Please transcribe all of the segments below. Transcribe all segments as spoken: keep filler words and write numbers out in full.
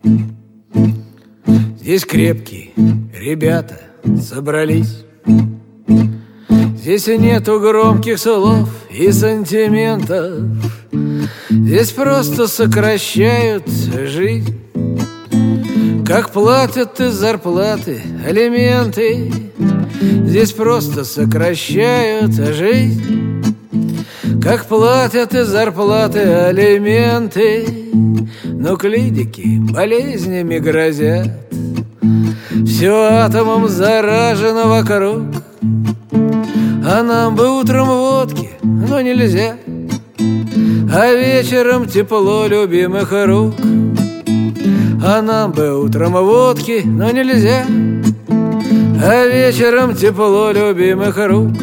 Здесь крепкие ребята собрались. Здесь и нету громких слов и сантиментов. Здесь просто сокращают жизнь. Как платят из зарплаты алименты. Здесь просто сокращают жизнь. Как платят из зарплаты алименты. Но клиники болезнями грозят. Все атомом заражено вокруг. А нам бы утром водки, но нельзя. А вечером тепло любимых рук. А нам бы утром водки, но нельзя. А вечером тепло любимых рук.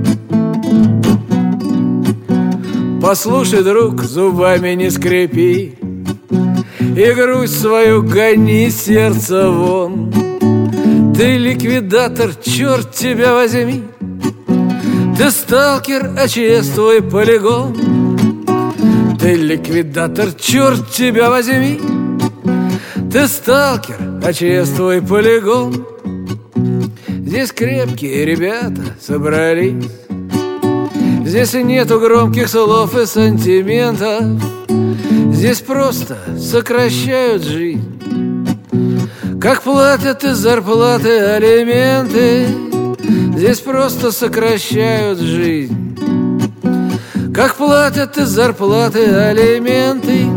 Послушай, друг, зубами не скрипи и грусть свою гони сердце вон. Ты ликвидатор, черт тебя возьми. Ты сталкер, а честь твой полигон. Ты ликвидатор, черт тебя возьми. Ты сталкер, а честь твой полигон. Здесь крепкие ребята собрались. Здесь и нету громких слов и сантиментов. Здесь просто сокращают жизнь. Как платят из зарплаты алименты. Здесь просто сокращают жизнь. Как платят из зарплаты алименты.